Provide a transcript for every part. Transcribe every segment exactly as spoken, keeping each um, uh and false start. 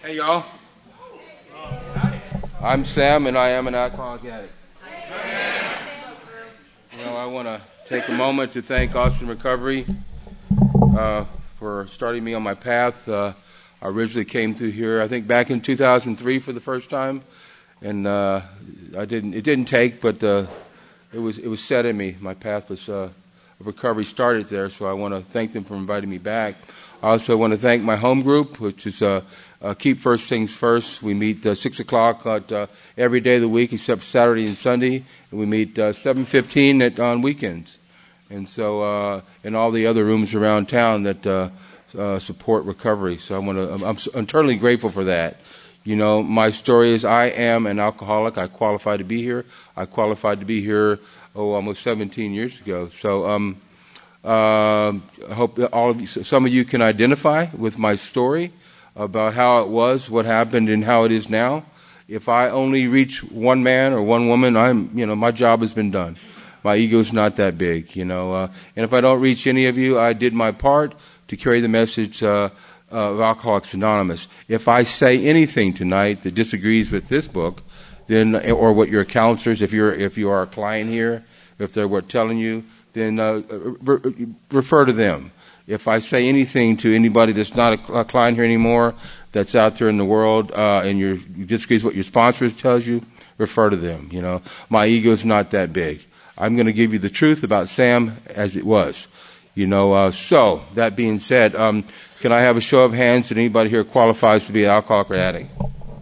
Hey, y'all. I'm Sam, and I am an alcoholic addict. You know, I want to take a moment to thank Austin Recovery uh, for starting me on my path. Uh, I originally came through here, I think, back in two thousand three for the first time, and uh, I didn't. It didn't take, but uh, it was it was set in me. My path was uh, recovery started there, so I want to thank them for inviting me back. I also want to thank my home group, which is uh, uh, Keep First Things First. We meet uh, six o'clock at, uh, every day of the week except Saturday and Sunday, and we meet uh, seven fifteen at, on weekends. And so, uh, in all the other rooms around town that uh, uh, support recovery. So I want to. I'm, I'm eternally grateful for that. You know, my story is I am an alcoholic. I qualified to be here. I qualified to be here oh almost seventeen years ago. So. Um, Uh, I hope that all of you, some of you can identify with my story about how it was, what happened, and how it is now. If I only reach one man or one woman, I'm, you know, my job has been done. My ego's not that big, you know. Uh, and if I don't reach any of you, I did my part to carry the message uh, uh, of Alcoholics Anonymous. If I say anything tonight that disagrees with this book, then, or what your counselors, if you're, if you are a client here, if they're what telling you, then uh, re- refer to them. If I say anything to anybody that's not a, a client here anymore, that's out there in the world, uh, and you're, you disagree with what your sponsor tells you, refer to them. You know, my ego's not that big. I'm going to give you the truth about Sam as it was. You know, uh, so that being said, um, can I have a show of hands that anybody here qualifies to be an alcoholic or addict?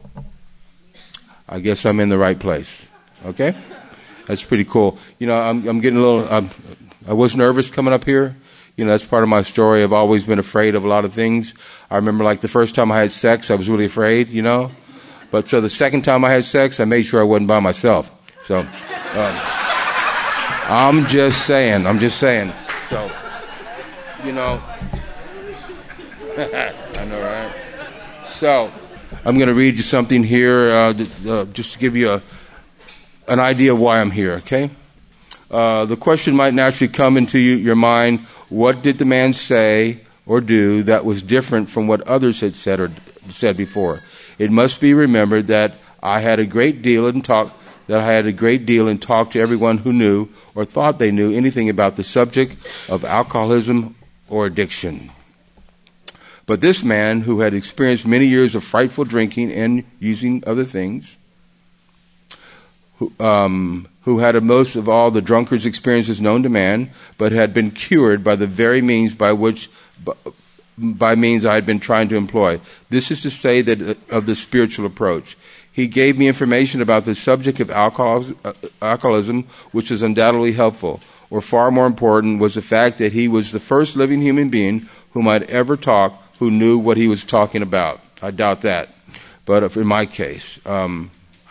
I guess I'm in the right place. Okay. That's pretty cool. You know, I'm, I'm getting a little, I'm, I was nervous coming up here. You know, that's part of my story. I've always been afraid of a lot of things. I remember like the first time I had sex, I was really afraid, you know. But so the second time I had sex, I made sure I wasn't by myself. So, um, I'm just saying, I'm just saying. So, you know, I know, right? So, I'm going to read you something here, uh, uh, just to give you a, an idea of why I'm here, okay? Uh, the question might naturally come into you, your mind, what did the man say or do that was different from what others had said or said before? It must be remembered that I had a great deal in talk, that I had a great deal in talk to everyone who knew or thought they knew anything about the subject of alcoholism or addiction. But this man, who had experienced many years of frightful drinking and using other things, Who, um, who had a most of all the drunkard's experiences known to man, but had been cured by the very means by which, by, by means I had been trying to employ. This is to say that uh, of the spiritual approach. He gave me information about the subject of alcohol, uh, alcoholism, which is undoubtedly helpful. Or far more important was the fact that he was the first living human being whom I'd ever talked who knew what he was talking about. I doubt that, but if in my case. Um,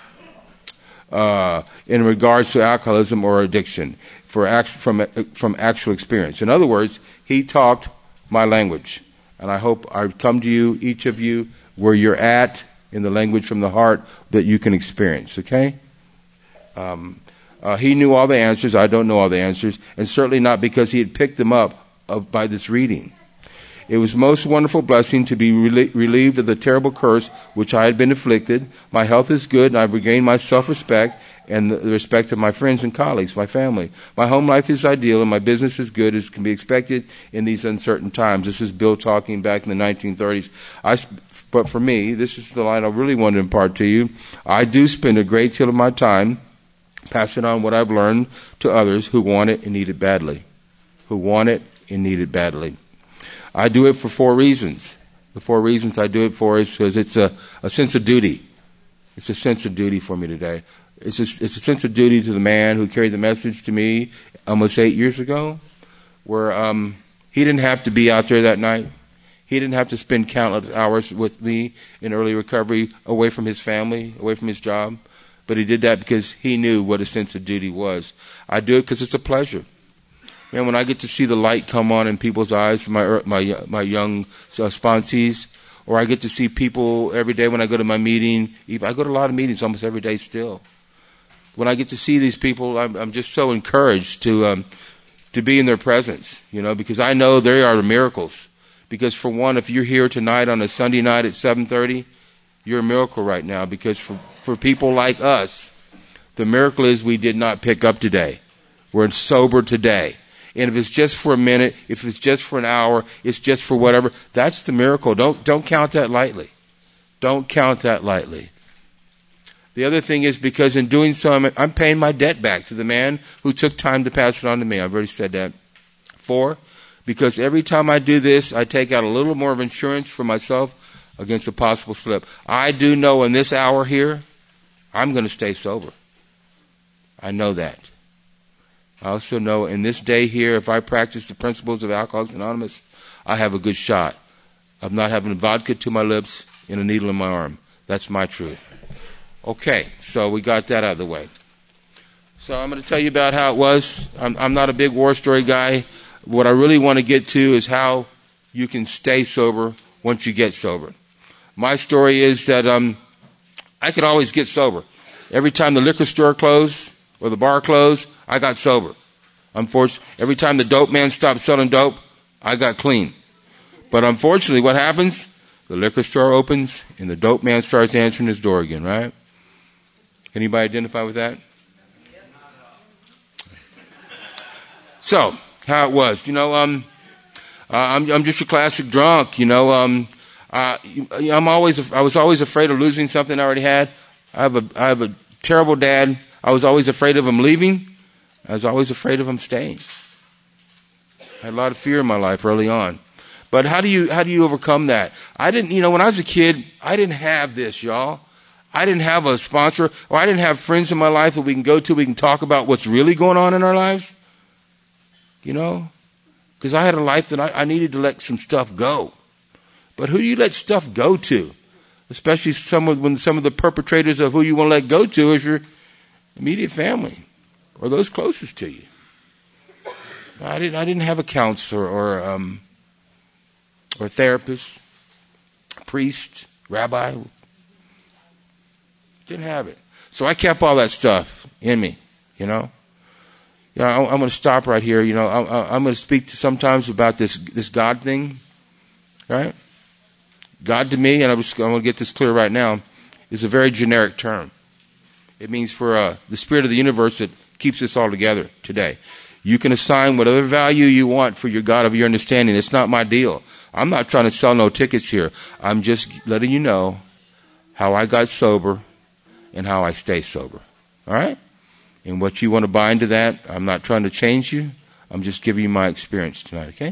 Uh, in regards to alcoholism or addiction, for act, from uh, from actual experience. In other words, he talked my language, and I hope I come to you, each of you, where you're at in the language from the heart that you can experience. Okay? Um, uh, he knew all the answers. I don't know all the answers, and certainly not because he had picked them up of, by this reading. It was a most wonderful blessing to be relie- relieved of the terrible curse which I had been afflicted. My health is good, and I've regained my self-respect and the respect of my friends and colleagues, my family. My home life is ideal, and my business is good as can be expected in these uncertain times. This is Bill talking back in the nineteen thirties. I, but for me, this is the line I really want to impart to you. I do spend a great deal of my time passing on what I've learned to others who want it and need it badly. Who want it and need it badly. I do it for four reasons. The four reasons I do it for is because it's a, a sense of duty. It's a sense of duty for me today. It's a, it's a sense of duty to the man who carried the message to me almost eight years ago, where um, he didn't have to be out there that night. He didn't have to spend countless hours with me in early recovery, away from his family, away from his job. But he did that because he knew what a sense of duty was. I do it because it's a pleasure. Man, when I get to see the light come on in people's eyes from my my my young uh, sponsees, or I get to see people every day when I go to my meeting. I go to a lot of meetings almost every day still. When I get to see these people, I'm, I'm just so encouraged to um, to be in their presence, you know, because I know they are miracles. Because for one, if you're here tonight on a Sunday night at seven thirty, you're a miracle right now, because for, for people like us, the miracle is we did not pick up today. We're sober today. And if it's just for a minute, if it's just for an hour, it's just for whatever, that's the miracle. Don't, don't count that lightly. Don't count that lightly. The other thing is, because in doing so, I'm, I'm paying my debt back to the man who took time to pass it on to me. I've already said that. Four, because every time I do this, I take out a little more of insurance for myself against a possible slip. I do know in this hour here, I'm going to stay sober. I know that. I also know in this day here, if I practice the principles of Alcoholics Anonymous, I have a good shot of not having vodka to my lips and a needle in my arm. That's my truth. Okay, so we got that out of the way. So I'm going to tell you about how it was. I'm, I'm not a big war story guy. What I really want to get to is how you can stay sober once you get sober. My story is that um, I could always get sober. Every time the liquor store closed or the bar closed, I got sober. Unfortunately, every time the dope man stopped selling dope, I got clean. But unfortunately, what happens? The liquor store opens and the dope man starts answering his door again, right? Anybody identify with that? So, how it was, you know, um, uh, I'm, I'm just a classic drunk, you know, um, uh, I'm always, I was always afraid of losing something I already had. I have a, I have a terrible dad. I was always afraid of him leaving. I was always afraid of him staying. I had a lot of fear in my life early on. But how do you, how do you overcome that? I didn't, you know, when I was a kid, I didn't have this, y'all. I didn't have a sponsor, or I didn't have friends in my life that we can go to, we can talk about what's really going on in our lives. You know? Because I had a life that I, I needed to let some stuff go. But who do you let stuff go to? Especially some of, when some of the perpetrators of who you want to let go to is your immediate family or those closest to you. I didn't, I didn't have a counselor or, um, or a therapist, priest, rabbi. Didn't have it. So I kept all that stuff in me, you know. Yeah, I, I'm going to stop right here. You know, I, I'm going to speak to sometimes about this this God thing, right? God to me, and I was, I'm going to get this clear right now, is a very generic term. It means for uh, the spirit of the universe that keeps us all together today. You can assign whatever value you want for your God of your understanding. It's not my deal. I'm not trying to sell no tickets here. I'm just letting you know how I got sober and how I stay sober. All right? And what you want to buy into that, I'm not trying to change you. I'm just giving you my experience tonight, okay?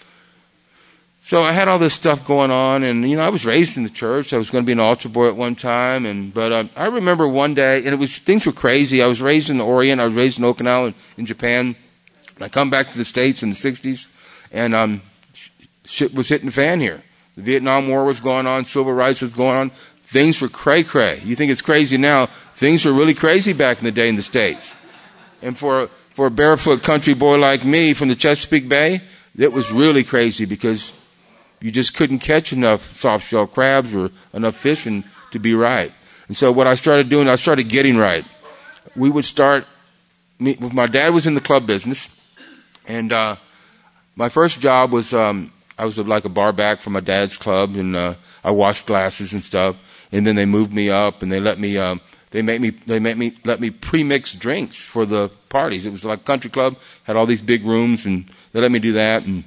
So I had all this stuff going on, and, you know, I was raised in the church. I was going to be an altar boy at one time, and but uh, I remember one day, and it was things were crazy. I was raised in the Orient. I was raised in Okinawa in, in Japan. And I come back to the States in the sixties, and um, shit was hitting the fan here. The Vietnam War was going on. Civil rights was going on. Things were cray-cray. You think it's crazy now. Things were really crazy back in the day in the States. And for, for a barefoot country boy like me from the Chesapeake Bay, it was really crazy because you just couldn't catch enough soft-shell crabs or enough fishing to be right. And so what I started doing, I started getting right. We would start, me, my dad was in the club business, and uh, my first job was, um, I was like a bar back for my dad's club, and uh, I washed glasses and stuff. And then they moved me up, and they let me, um, they made me, they made me, let me pre-mix drinks for the parties. It was like a country club, had all these big rooms, and they let me do that. And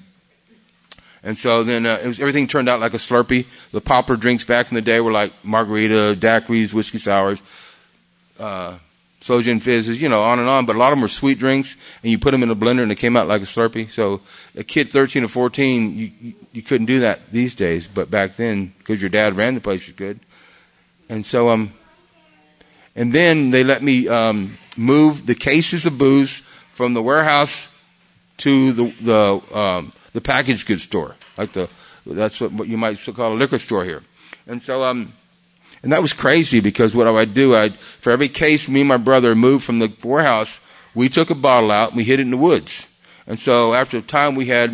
and so then uh, it was, everything turned out like a Slurpee. The popular drinks back in the day were like margarita, daiquiris, whiskey sours, uh, soju and fizzes, you know, on and on. But a lot of them were sweet drinks, and you put them in a blender, and they came out like a Slurpee. So a kid thirteen or fourteen, you, you, you couldn't do that these days. But back then, because your dad ran the place, you could. And so, um, and then they let me um, move the cases of booze from the warehouse to the the um, the packaged goods store, like the that's what, what you might call a liquor store here. And so, um, and that was crazy because what I would do, I for every case me and my brother moved from the warehouse, we took a bottle out and we hid it in the woods. And so after a time, we had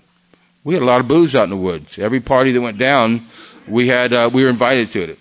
we had a lot of booze out in the woods. Every party that went down, we had uh, we were invited to it.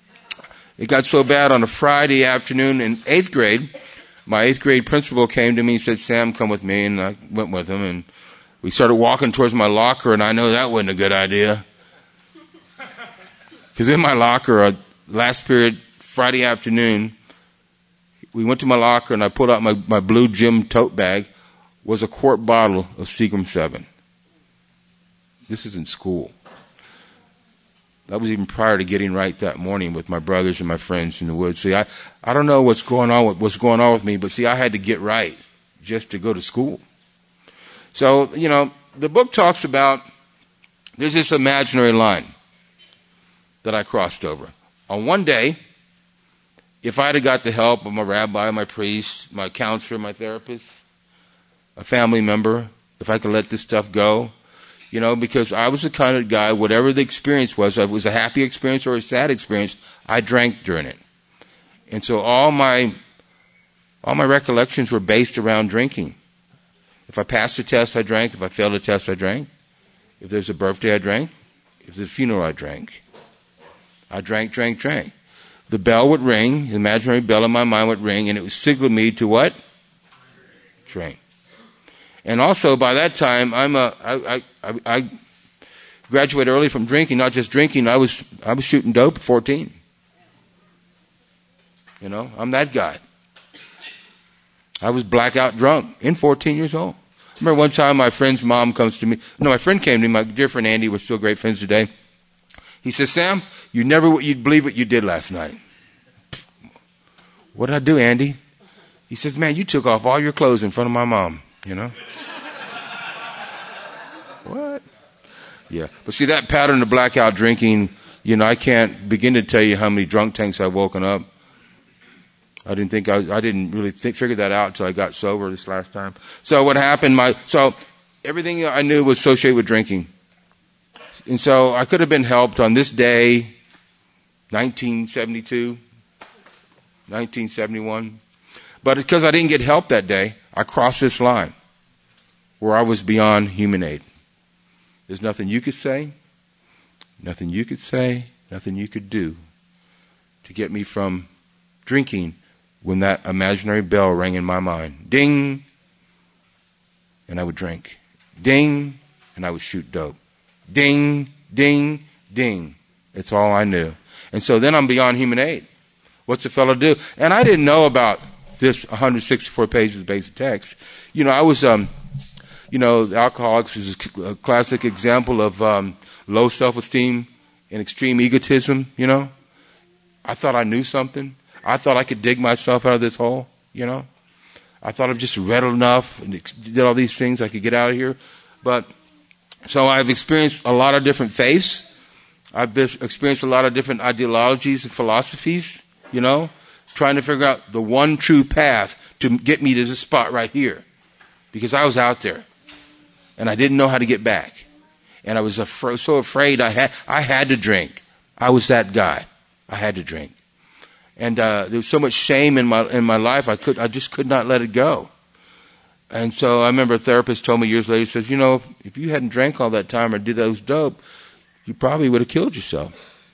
It got so bad on a Friday afternoon in eighth grade, my eighth grade principal came to me and said, Sam, come with me. And I went with him. And we started walking towards my locker, and I know that wasn't a good idea. Because in my locker, uh, last period, Friday afternoon, we went to my locker and I pulled out my, my blue gym tote bag, was a quart bottle of Seagram seven. This is in school. That was even prior to getting right that morning with my brothers and my friends in the woods. See, I, I don't know what's going on with, what's going on with me, but see, I had to get right just to go to school. So, you know, the book talks about, there's this imaginary line that I crossed over. On one day, if I had got the help of my rabbi, my priest, my counselor, my therapist, a family member, if I could let this stuff go, you know, because I was the kind of guy, whatever the experience was, if it was a happy experience or a sad experience, I drank during it. And so all my all my recollections were based around drinking. If I passed a test, I drank. If I failed a test, I drank. If there's a birthday, I drank. If there's a funeral, I drank. I drank, drank, drank. The bell would ring, the imaginary bell in my mind would ring, and it would signal me to what? Drink. And also, by that time, I'm a, I, I, I graduated early from drinking, not just drinking. I was, I was shooting dope at fourteen. You know, I'm that guy. I was blackout drunk in fourteen years old. I remember one time my friend's mom comes to me. No, my friend came to me, my dear friend Andy, we're still great friends today. He says, Sam, you never would you'd believe what you did last night. What did I do, Andy? He says, man, you took off all your clothes in front of my mom, you know? What? Yeah. But see, that pattern of blackout drinking, you know, I can't begin to tell you how many drunk tanks I've woken up. I didn't think I, I didn't really think, figure that out until I got sober this last time. So what happened, my, so everything I knew was associated with drinking. And so I could have been helped on this day, nineteen seventy-two, nineteen seventy-one. But because I didn't get help that day, I crossed this line where I was beyond human aid. There's nothing you could say, nothing you could say, nothing you could do to get me from drinking when that imaginary bell rang in my mind. Ding! And I would drink. Ding! And I would shoot dope. Ding! Ding! Ding! It's all I knew. And so then I'm beyond human aid. What's a fellow do? And I didn't know about this one hundred sixty-four pages of basic text. You know, I was, um, you know, Alcoholics is a classic example of um, low self-esteem and extreme egotism, you know. I thought I knew something. I thought I could dig myself out of this hole, you know. I thought I've just read enough and did all these things I could get out of here. But, so I've experienced a lot of different faiths. I've experienced a lot of different ideologies and philosophies, you know, trying to figure out the one true path to get me to this spot right here. Because I was out there. And I didn't know how to get back. And I was af- so afraid I had, I had to drink. I was that guy. I had to drink. And uh, there was so much shame in my in my life, I could I just could not let it go. And so I remember a therapist told me years later, he says, you know, if, if you hadn't drank all that time or did those dope, you probably would have killed yourself.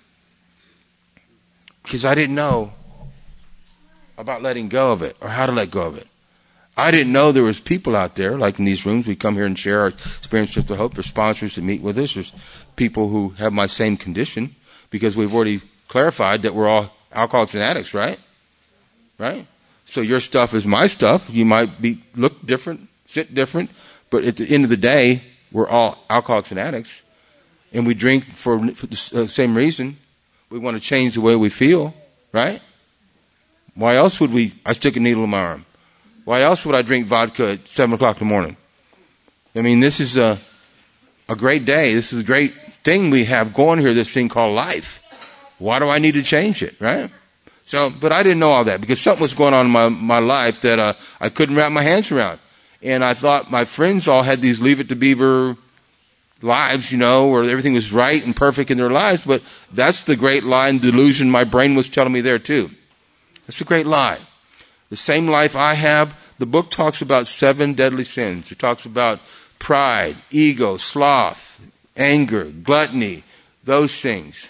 Because I didn't know about letting go of it or how to let go of it. I didn't know there was people out there, like in these rooms, we come here and share our experience with the hope. There's sponsors that meet with us. There's people who have my same condition because we've already clarified that we're all alcoholics and addicts, right? Right? So your stuff is my stuff. You might be look different, sit different, but at the end of the day, we're all alcoholics and addicts. And we drink for, for the same reason. We want to change the way we feel, right? Why else would we, I stick a needle in my arm. Why else would I drink vodka at seven o'clock in the morning? I mean, this is a, a great day. This is a great thing we have going here, this thing called life. Why do I need to change it, right? So, but I didn't know all that because something was going on in my, my life that uh, I couldn't wrap my hands around. And I thought my friends all had these Leave It to Beaver lives, you know, where everything was right and perfect in their lives. But that's the great lie and delusion my brain was telling me there too. That's a great lie. The same life I have, the book talks about seven deadly sins. It talks about pride, ego, sloth, anger, gluttony, those things.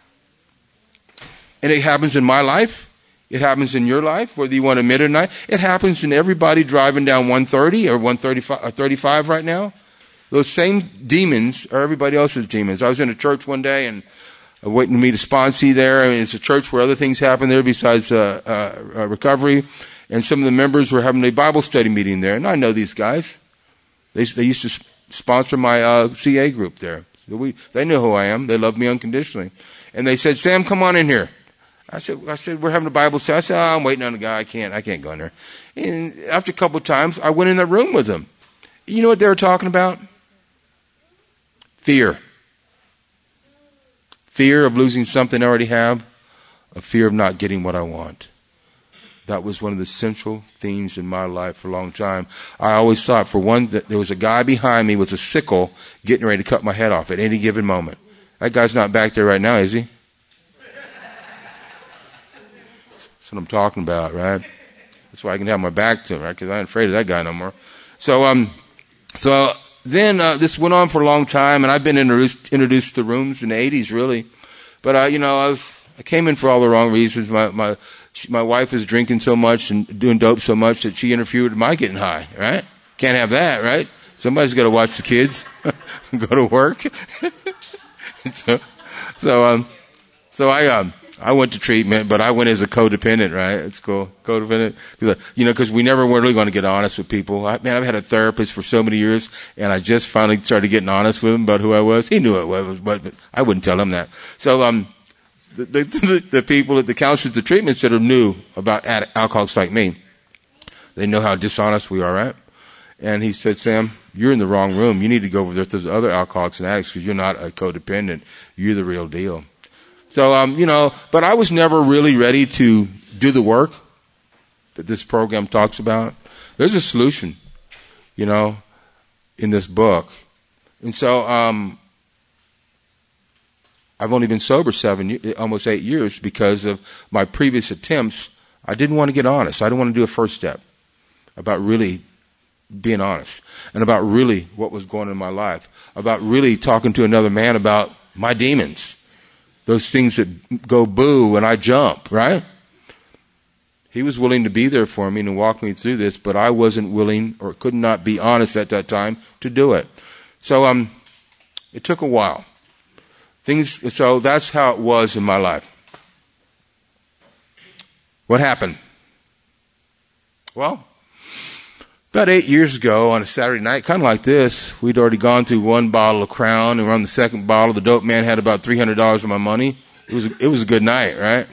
And it happens in my life. It happens in your life, whether you want to admit it or not. It happens in everybody driving down one thirty or one thirty-five or thirty-five right now. Those same demons are everybody else's demons. I was in a church one day and uh, waiting to meet a sponsee there. I mean, it's a church where other things happen there besides uh, uh, uh, recovery. And some of the members were having a Bible study meeting there. And I know these guys. They, they used to sp- sponsor my uh, C A group there. So we, they know who I am. They love me unconditionally. And they said, Sam, come on in here. I said, I said, we're having a Bible study. I said, oh, I'm waiting on a guy. I can't, I can't go in there. And after a couple of times, I went in the room with them. You know what they were talking about? Fear. Fear of losing something I already have. A fear of not getting what I want. That was one of the central themes in my life for a long time. I always thought, for one, that there was a guy behind me with a sickle getting ready to cut my head off at any given moment. That guy's not back there right now, is he? That's what I'm talking about, right? That's why I can have my back to him, right? Because I ain't afraid of that guy no more. So, um, so then uh, this went on for a long time, and I've been introduced introduced to rooms in the eighties, really. But uh, you know, I was I came in for all the wrong reasons. My my she, my wife was drinking so much and doing dope so much that she interfered with my getting high. Right? Can't have that, right? Somebody's got to watch the kids, go to work. so, so um, so I um. I went to treatment, but I went as a codependent, right? It's cool. Codependent. You know, because we never were really going to get honest with people. I, man, I've had a therapist for so many years, and I just finally started getting honest with him about who I was. He knew it was, but, but I wouldn't tell him that. So, um, the, the, the, the people at the counselors, the treatment center knew about ad- alcoholics like me. They know how dishonest we are, right? And he said, Sam, you're in the wrong room. You need to go over there to those other alcoholics and addicts because you're not a codependent. You're the real deal. So, um, you know, but I was never really ready to do the work that this program talks about. There's a solution, you know, in this book. And so, um, I've only been sober seven, almost eight years because of my previous attempts. I didn't want to get honest. I didn't want to do a first step about really being honest and about really what was going on in my life, about really talking to another man about my demons. Those things that go boo and I jump, right? He was willing to be there for me and walk me through this, but I wasn't willing or could not be honest at that time to do it. So um, it took a while. Things. So that's how it was in my life. What happened? Well, about eight years ago on a Saturday night, kind of like this, we'd already gone through one bottle of Crown, and we're on the second bottle. The dope man had about three hundred dollars of my money. It was, it was a good night, right?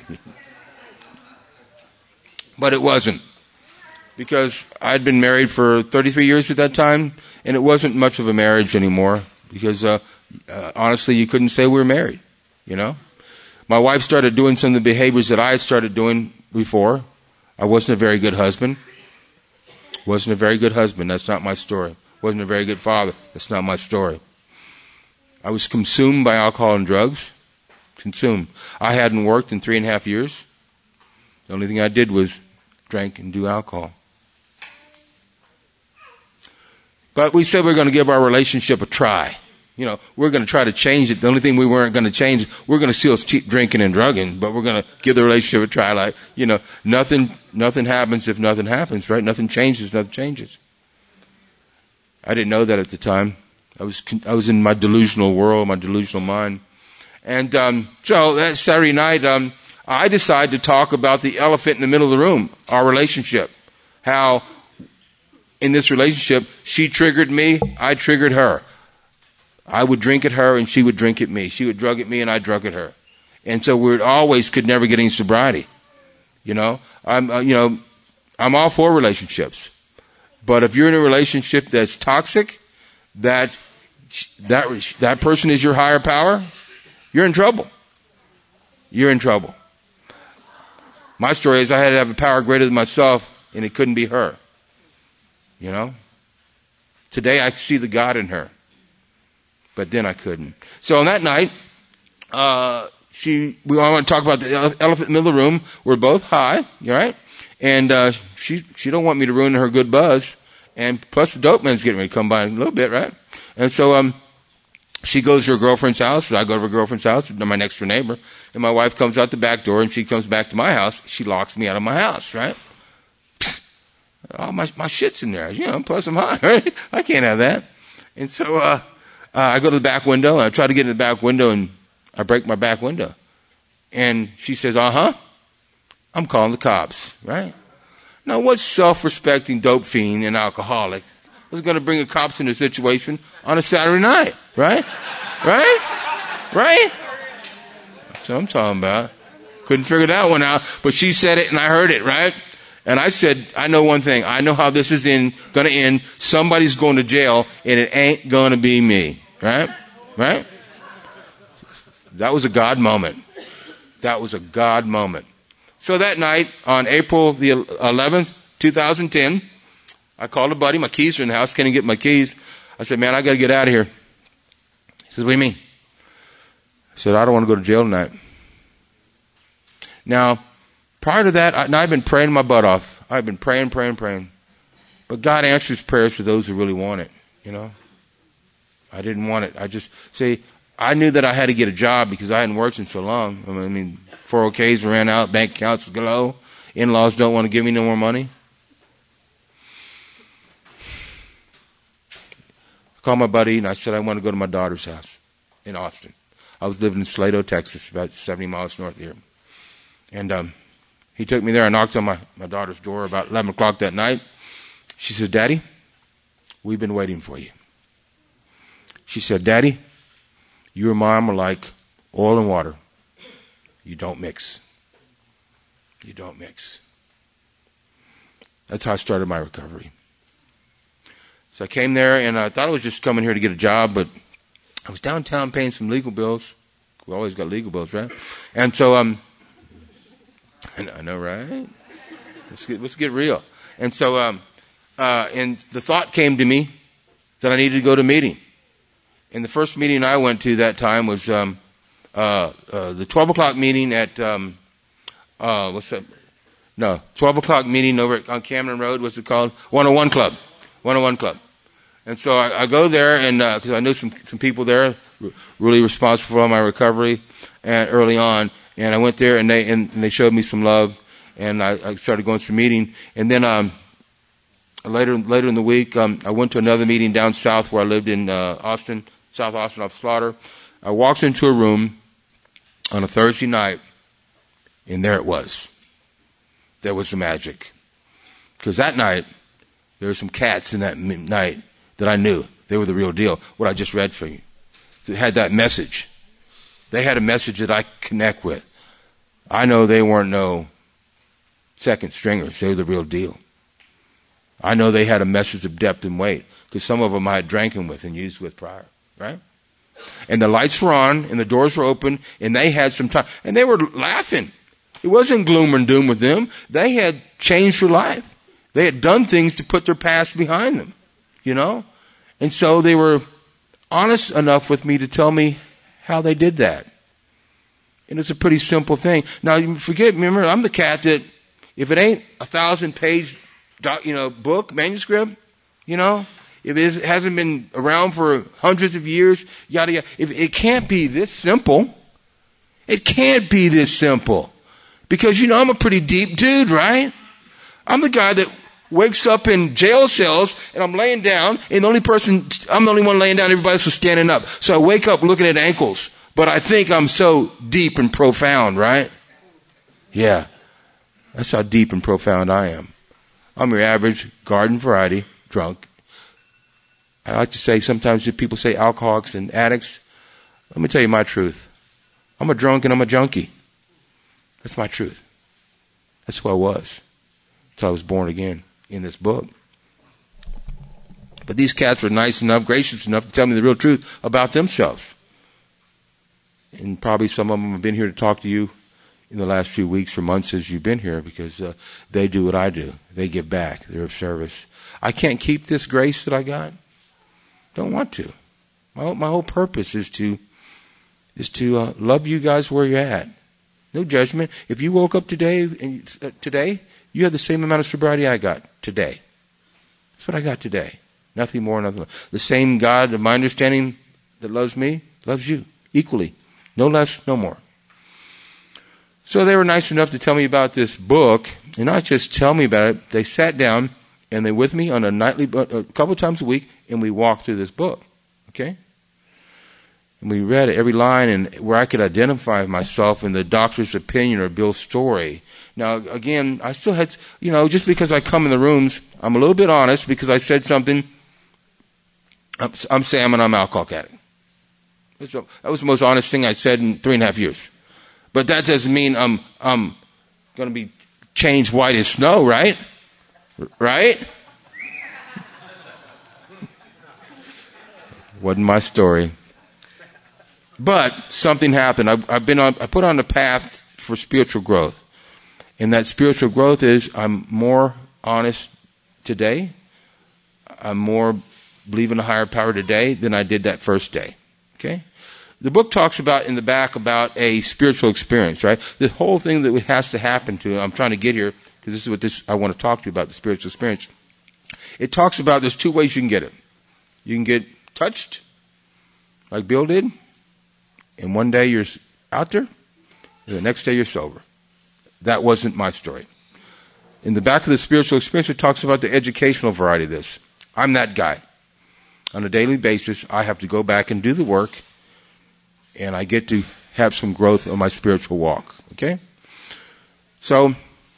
But it wasn't. Because I'd been married for thirty-three years at that time, and it wasn't much of a marriage anymore. Because, uh, uh, honestly, you couldn't say we were married, you know? My wife started doing some of the behaviors that I had started doing before. I wasn't a very good husband. Wasn't a very good husband. That's not my story. Wasn't a very good father. That's not my story. I was consumed by alcohol and drugs. Consumed. I hadn't worked in three and a half years. The only thing I did was drink and do alcohol. But we said we were going to give our relationship a try. You know, we're going to try to change it. The only thing we weren't going to change, we're going to still keep drinking and drugging, but we're going to give the relationship a try. Like, you know, nothing, nothing happens if nothing happens, right? Nothing changes, nothing changes. I didn't know that at the time. I was, I was in my delusional world, my delusional mind. And, um, so that Saturday night, um, I decided to talk about the elephant in the middle of the room, our relationship. How in this relationship, she triggered me, I triggered her. I would drink at her and she would drink at me. She would drug at me and I drug at her. And so we always could never get any sobriety. You know, I'm, uh, you know, I'm all for relationships. But if you're in a relationship that's toxic, that, that, that person is your higher power, you're in trouble. You're in trouble. My story is I had to have a power greater than myself and it couldn't be her. You know, today I see the God in her. But then I couldn't. So on that night, uh, she, we all want to talk about the elephant in the middle of the room. We're both high, all right? And, uh, she, she don't want me to ruin her good buzz. And plus the dope man's getting ready to come by in a little bit, right? And so, um, she goes to her girlfriend's house. I go to her girlfriend's house, my next door neighbor. And my wife comes out the back door and she comes back to my house. She locks me out of my house, right? All my, my shit's in there, you know, plus I'm high, right? I can't have that. And so, uh, Uh, I go to the back window, and I try to get in the back window, and I break my back window. And she says, uh-huh, I'm calling the cops, right? Now, what self-respecting dope fiend and alcoholic was going to bring the cops into a situation on a Saturday night, right? Right? Right? That's what I'm talking about. Couldn't figure that one out, but she said it and I heard it, right? And I said, I know one thing. I know how this is in, going to end. Somebody's going to jail, and it ain't going to be me, right? Right? That was a God moment. That was a God moment. So that night, on April the eleventh, twenty ten, I called a buddy. My keys are in the house. Can't even get my keys. I said, man, I got to get out of here. He says, what do you mean? I said, I don't want to go to jail tonight. Now, prior to that, I, and I've been praying my butt off. I've been praying, praying, praying. But God answers prayers for those who really want it, you know. I didn't want it. I just, see, I knew that I had to get a job because I hadn't worked in so long. I mean, four oh Ks ran out, bank accounts was low. In-laws don't want to give me no more money. I called my buddy and I said I want to go to my daughter's house in Austin. I was living in Slato, Texas, about seventy miles north of here. And um, he took me there. I knocked on my, my daughter's door about eleven o'clock that night. She said, Daddy, we've been waiting for you. She said, Daddy, you and Mom are like oil and water. You don't mix. You don't mix. That's how I started my recovery. So I came there, and I thought I was just coming here to get a job, but I was downtown paying some legal bills. We always got legal bills, right? And so, um, I know, right? Let's get, let's get real. And so, um, uh, and the thought came to me that I needed to go to a meeting. And the first meeting I went to that time was um, uh, uh, the twelve o'clock meeting at, um, uh, what's that? No, twelve o'clock meeting over at, on Cameron Road. What's it called? one oh one Club. one oh one Club. And so I, I go there, and because uh, I knew some some people there, r- really responsible for my recovery, and early on. And I went there, and they and, and they showed me some love, and I, I started going to the meeting. And then um, later later in the week, um, I went to another meeting down south where I lived in uh, Austin. South Austin off Slaughter. I walked into a room on a Thursday night, and there it was. There was the magic. Because that night, there were some cats in that night that I knew. They were the real deal. What I just read for you. They had that message. They had a message that I connect with. I know they weren't no second stringers. They were the real deal. I know they had a message of depth and weight, because some of them I had drank with and used with prior. Right? And the lights were on, and the doors were open, and they had some time. And they were laughing. It wasn't gloom and doom with them. They had changed their life. They had done things to put their past behind them, you know? And so they were honest enough with me to tell me how they did that. And it's a pretty simple thing. Now, you forget, remember, I'm the cat that, if it ain't a thousand-page, you know, book, manuscript, you know, if it is, hasn't been around for hundreds of years, yada, yada. If it can't be this simple. It can't be this simple. Because, you know, I'm a pretty deep dude, right? I'm the guy that wakes up in jail cells, and I'm laying down, and the only person, I'm the only one laying down, everybody else is standing up. So I wake up looking at ankles. But I think I'm so deep and profound, right? Yeah. That's how deep and profound I am. I'm your average garden variety drunk. I like to say, sometimes if people say alcoholics and addicts, let me tell you my truth. I'm a drunk and I'm a junkie. That's my truth. That's who I was until I was born again in this book. But these cats were nice enough, gracious enough to tell me the real truth about themselves. And probably some of them have been here to talk to you in the last few weeks or months as you've been here, because uh, they do what I do. They give back. They're of service. I can't keep this grace that I got. Don't want to. My whole, my whole purpose is to is to uh, love you guys where you're at. No judgment. If you woke up today and uh, today you have the same amount of sobriety I got today. That's what I got today. Nothing more, nothing less. The same God of my understanding that loves me loves you equally. No less, no more. So they were nice enough to tell me about this book, and not just tell me about it. They sat down and they with me on a nightly, a couple of times a week, and we walked through this book. Okay? And we read every line and where I could identify myself in the doctor's opinion or Bill's story. Now, again, I still had, you know, just because I come in the rooms, I'm a little bit honest because I said something. I'm, I'm Sam and I'm an alcoholic addict. So that was the most honest thing I said in three and a half years. But that doesn't mean I'm, I'm going to be changed white as snow, right? Right? Wasn't my story. But something happened. I've, I've been on, I put on the path for spiritual growth. And that spiritual growth is I'm more honest today. I'm more believe in a higher power today than I did that first day. Okay? The book talks about in the back about a spiritual experience, right? The whole thing that has to happen to, I'm trying to get here because this is what this I want to talk to you about, the spiritual experience. It talks about there's two ways you can get it. You can get touched, like Bill did, and one day you're out there, and the next day you're sober. That wasn't my story. In the back of the spiritual experience, it talks about the educational variety of this. I'm that guy. On a daily basis, I have to go back and do the work, and I get to have some growth on my spiritual walk. Okay? So,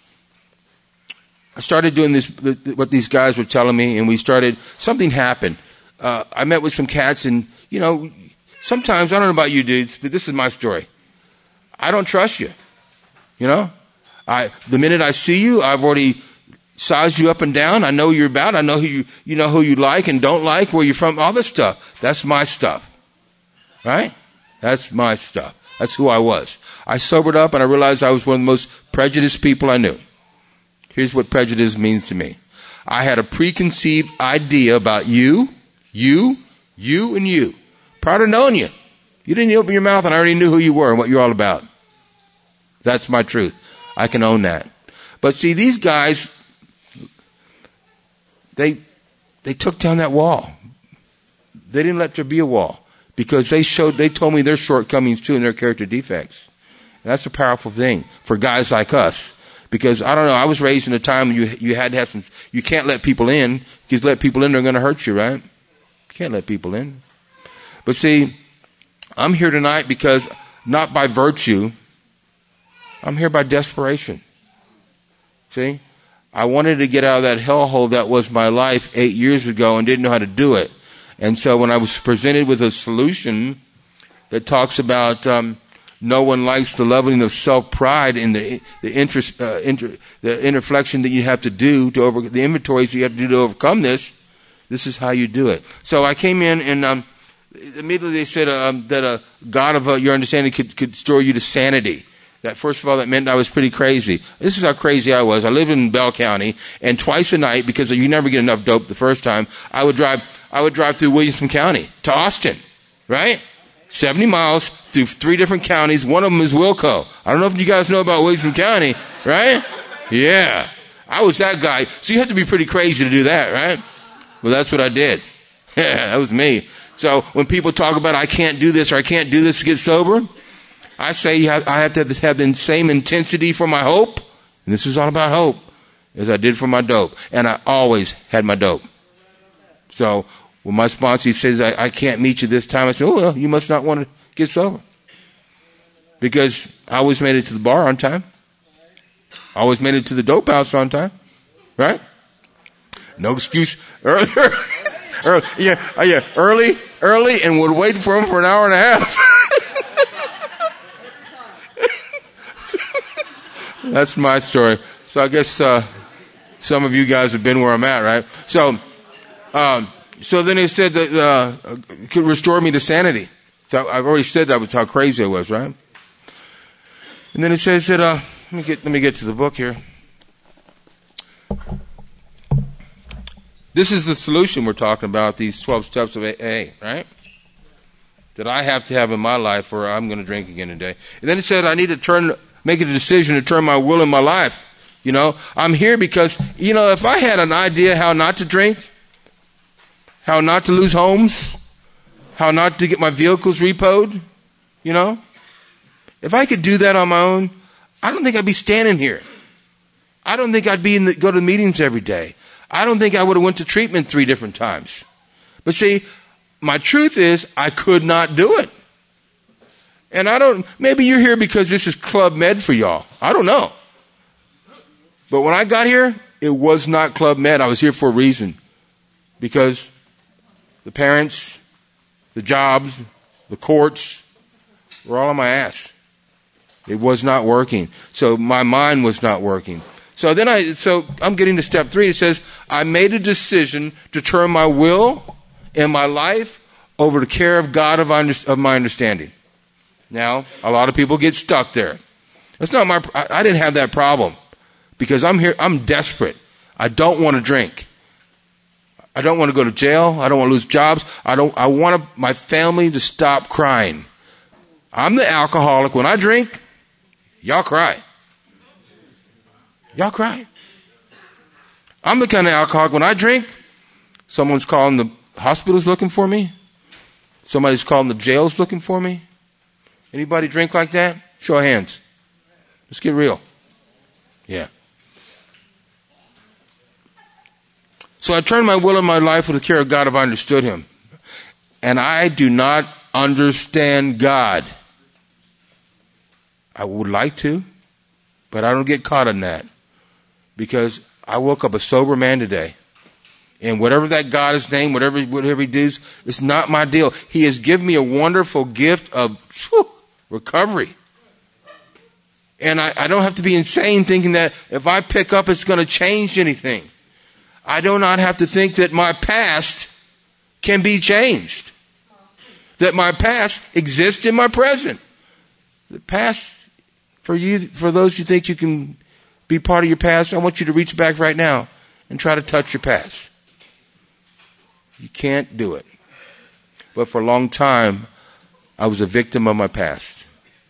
I started doing this, what these guys were telling me, and we started, something happened. Uh, I met with some cats, and, you know, sometimes, I don't know about you dudes, but this is my story. I don't trust you. You know? I, the minute I see you, I've already sized you up and down. I know who you're about. I know who you, you know who you like and don't like, where you're from, all this stuff. That's my stuff. Right? That's my stuff. That's who I was. I sobered up and I realized I was one of the most prejudiced people I knew. Here's what prejudice means to me. I had a preconceived idea about you, you, you, and you. Prior to knowing you. You didn't open your mouth and I already knew who you were and what you're all about. That's my truth. I can own that. But see, these guys, they they took down that wall. They didn't let there be a wall because they showed, they told me their shortcomings too and their character defects. And that's a powerful thing for guys like us. Because I don't know, I was raised in a time when you you had to have some, you can't let people in. Because let people in, they're going to hurt you, right? You can't let people in. But see, I'm here tonight because not by virtue, I'm here by desperation. See? I wanted to get out of that hellhole that was my life eight years ago and didn't know how to do it. And so when I was presented with a solution that talks about um, no one likes the leveling of self-pride and the the, interest, uh, inter, the interflection that you have to do to over the inventories you have to do to overcome this, this is how you do it. So I came in and um, immediately they said um, that a God of uh, your understanding could, could restore you to sanity. That first of all, that meant I was pretty crazy. This is how crazy I was. I lived in Bell County, and twice a night, because you never get enough dope the first time, I would drive. I would drive through Williamson County to Austin, right? Seventy miles through three different counties. One of them is Wilco. I don't know if you guys know about Williamson County, right? Yeah, I was that guy. So you have to be pretty crazy to do that, right? Well, that's what I did. Yeah, that was me. So when people talk about I can't do this or I can't do this to get sober, I say I have to have the same intensity for my hope, and this is all about hope, as I did for my dope. And I always had my dope. So when my sponsor says I, I can't meet you this time, I say, oh, well, you must not want to get sober. Because I always made it to the bar on time. I always made it to the dope house on time. Right? No excuse. Earlier. early, yeah, yeah, early, early, and would wait for him for an hour and a half. That's my story. So I guess uh, some of you guys have been where I'm at, right? So, um, so then it said that uh, it could restore me to sanity. So I've already said that was how crazy I was, right? And then it says that uh, let me get let me get to the book here. This is the solution we're talking about. These twelve steps of A A, right? That I have to have in my life, or I'm going to drink again today. And then it said I need to turn. Make a decision to turn my will in my life. You know, I'm here because, you know, if I had an idea how not to drink, how not to lose homes, how not to get my vehicles repoed, you know, if I could do that on my own, I don't think I'd be standing here. I don't think I'd be in the, go to the meetings every day. I don't think I would have went to treatment three different times. But see, my truth is I could not do it. And I don't, maybe you're here because this is Club Med for y'all. I don't know. But when I got here, it was not Club Med. I was here for a reason. Because the parents, the jobs, the courts were all on my ass. It was not working. So my mind was not working. So then I, so I'm getting to step three. It says, I made a decision to turn my will and my life over to the care of God of, under, of my understanding. Now, a lot of people get stuck there. That's not my, I, I didn't have that problem because I'm here, I'm desperate. I don't want to drink. I don't want to go to jail. I don't want to lose jobs. I don't, I want my family to stop crying. I'm the alcoholic. When I drink, y'all cry. Y'all cry. I'm the kind of alcoholic. When I drink, someone's calling the hospital's looking for me. Somebody's calling the jail's looking for me. Anybody drink like that? Show of hands. Let's get real. Yeah. So I turned my will and my life with the care of God if I understood Him. And I do not understand God. I would like to, but I don't get caught in that. Because I woke up a sober man today. And whatever that God is named, whatever, whatever He does, it's not my deal. He has given me a wonderful gift of whew, recovery. And I, I don't have to be insane thinking that if I pick up, it's going to change anything. I do not have to think that my past can be changed. That my past exists in my present. The past, for you, for those who think you can be part of your past, I want you to reach back right now and try to touch your past. You can't do it. But for a long time, I was a victim of my past.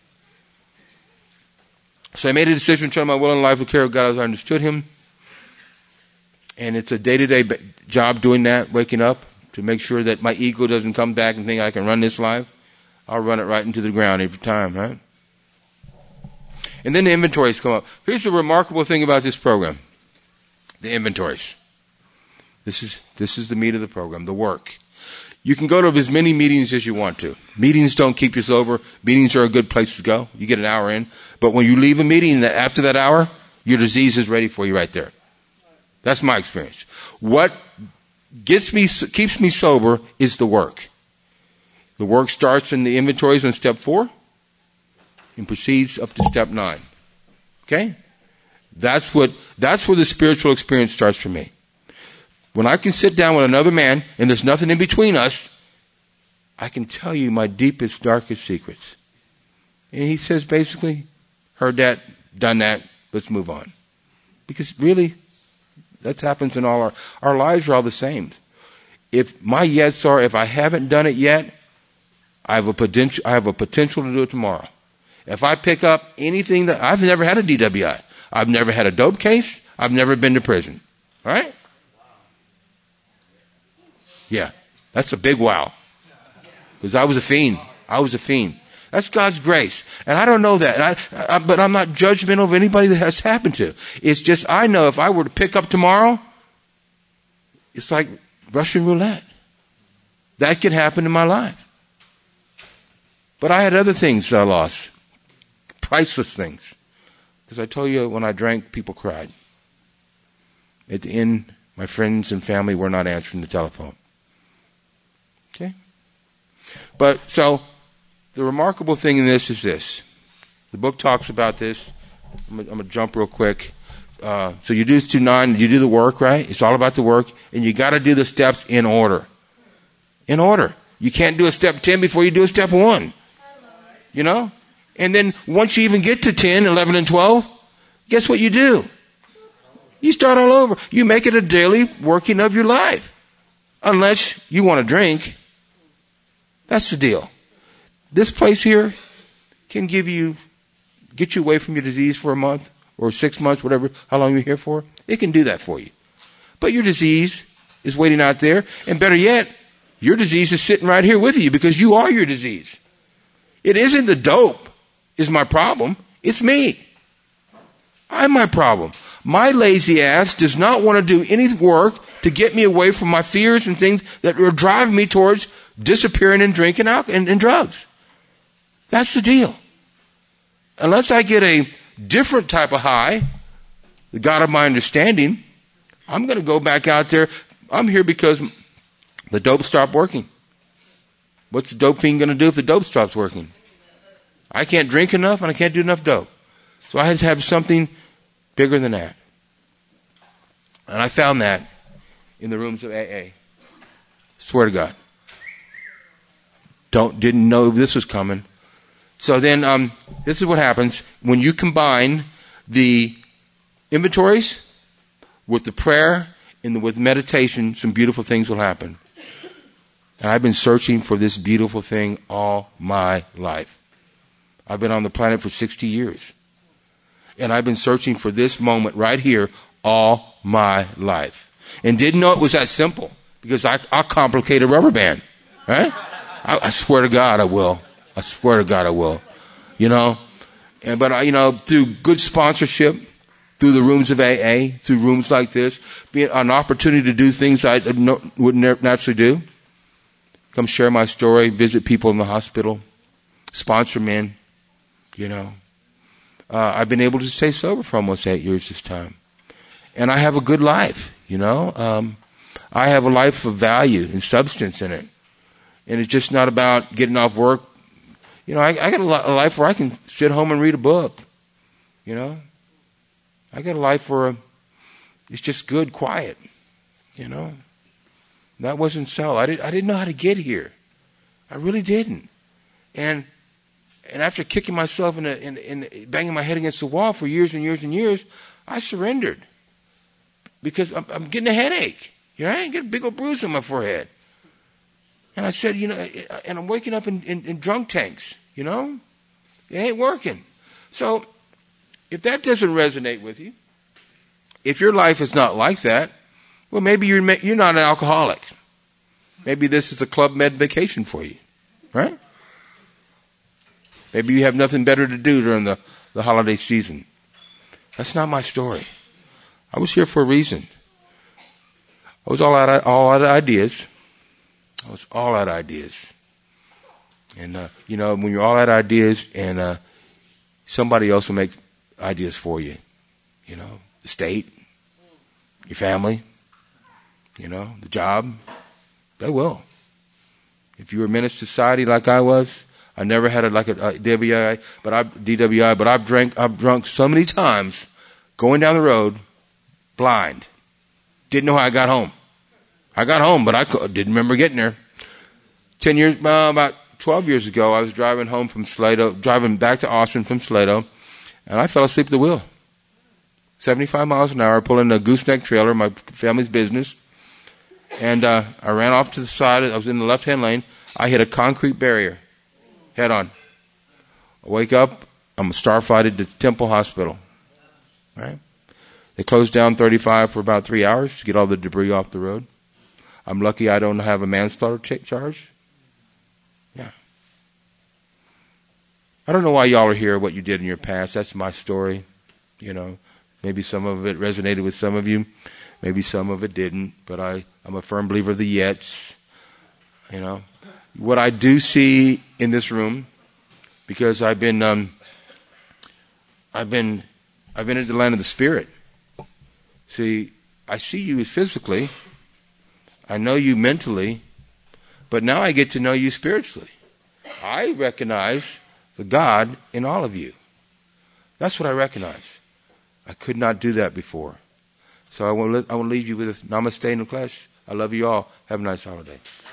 So I made a decision to turn my will and life with care of God as I understood Him. And it's a day-to-day job doing that, waking up to make sure that my ego doesn't come back and think I can run this life. I'll run it right into the ground every time, right? And then the inventories come up. Here's the remarkable thing about this program. The inventories. This is, this is the meat of the program, the work. You can go to as many meetings as you want to. Meetings don't keep you sober. Meetings are a good place to go. You get an hour in. But when you leave a meeting, after that hour, your disease is ready for you right there. That's my experience. What gets me, keeps me sober is the work. The work starts in the inventories on step four and proceeds up to step nine. Okay? That's what, that's where the spiritual experience starts for me. When I can sit down with another man and there's nothing in between us, I can tell you my deepest, darkest secrets. And he says basically, heard that, done that, let's move on. Because really, that happens in all our, our lives are all the same. If my yets are, if I haven't done it yet, I have a potential, I have a potential to do it tomorrow. If I pick up anything that, I've never had a D W I. I've never had a dope case. I've never been to prison. All right? Yeah. That's a big wow. Because I was a fiend. I was a fiend. That's God's grace. And I don't know that. And I, I, but I'm not judgmental of anybody that has happened to. It's just I know if I were to pick up tomorrow, it's like Russian roulette. That could happen in my life. But I had other things that I lost. Priceless things. Because I told you when I drank, people cried. At the end, my friends and family were not answering the telephone. Okay? But so... the remarkable thing in this is this. The book talks about this. I'm going to jump real quick. Uh, so you do this to nine, you do the work, right? It's all about the work. And you got to do the steps in order. In order. You can't do a step ten before you do a step one. You know? And then once you even get to ten, eleven, and twelve, guess what you do? You start all over. You make it a daily working of your life. Unless you want to drink. That's the deal. This place here can give you, get you away from your disease for a month or six months, whatever, how long you're here for. It can do that for you. But your disease is waiting out there. And better yet, your disease is sitting right here with you because you are your disease. It isn't the dope is my problem. It's me. I'm my problem. My lazy ass does not want to do any work to get me away from my fears and things that are driving me towards disappearing and drinking alcohol and, and drugs. That's the deal. Unless I get a different type of high, the God of my understanding, I'm going to go back out there. I'm here because the dope stopped working. What's the dope fiend going to do if the dope stops working? I can't drink enough and I can't do enough dope. So I had to have something bigger than that. And I found that in the rooms of A A. Swear to God. Don't, didn't know this was coming. So then, um, this is what happens when you combine the inventories with the prayer and the, with meditation. Some beautiful things will happen. And I've been searching for this beautiful thing all my life. I've been on the planet for sixty years. And I've been searching for this moment right here all my life. And didn't know it was that simple. Because I, I'll complicate a rubber band. Right? I, I swear to God I will. I swear to God I will. You know? And, but, I, you know, through good sponsorship, through the rooms of A A, through rooms like this, being an opportunity to do things I wouldn't naturally do. Come share my story, visit people in the hospital, sponsor men, you know. Uh, I've been able to stay sober for almost eight years this time. And I have a good life, you know. Um, I have a life of value and substance in it. And it's just not about getting off work. You know, I, I got a, a life where I can sit home and read a book, you know. I got a life where it's just good, quiet, you know. That wasn't so. I, did, I didn't know how to get here. I really didn't. And and after kicking myself in, in, in banging my head against the wall for years and years and years, I surrendered. Because I'm, I'm getting a headache. You know, I get a big old bruise on my forehead. And I said, you know, and I'm waking up in, in, in drunk tanks, you know. It ain't working. So if that doesn't resonate with you, if your life is not like that, well, maybe you're you're not an alcoholic. Maybe this is a Club Med vacation for you, right? Maybe you have nothing better to do during the, the holiday season. That's not my story. I was here for a reason. I was all out of, all out of ideas. I was all out of ideas. And, uh, you know, when you're all out of ideas and uh, somebody else will make ideas for you, you know, the state, your family, you know, the job, they will. If you were a menace to society like I was, I never had a, like a, a D W I, but I D W I, but I've drank, I've drunk so many times going down the road, blind. Didn't know how I got home. I got home, but I didn't remember getting there. Ten years, uh, about twelve years ago, I was driving home from Salado, driving back to Austin from Salado, and I fell asleep at the wheel. seventy-five miles an hour, pulling a gooseneck trailer, my family's business. And uh, I ran off to the side. I was in the left-hand lane. I hit a concrete barrier, head on. I wake up. I'm star-flighted to Temple Hospital. Right? They closed down thirty-five for about three hours to get all the debris off the road. I'm lucky I don't have a manslaughter ch- charge. Yeah. I don't know why y'all are here, what you did in your past. That's my story. You know, maybe some of it resonated with some of you. Maybe some of it didn't, but I, I'm a firm believer of the yets. You know, what I do see in this room, because I've been, um, I've been, I've been in the land of the Spirit. See, I see you physically, I know you mentally, but now I get to know you spiritually. I recognize the God in all of you. That's what I recognize. I could not do that before. So I want to I want to leave you with namaste in the flesh. I love you all. Have a nice holiday.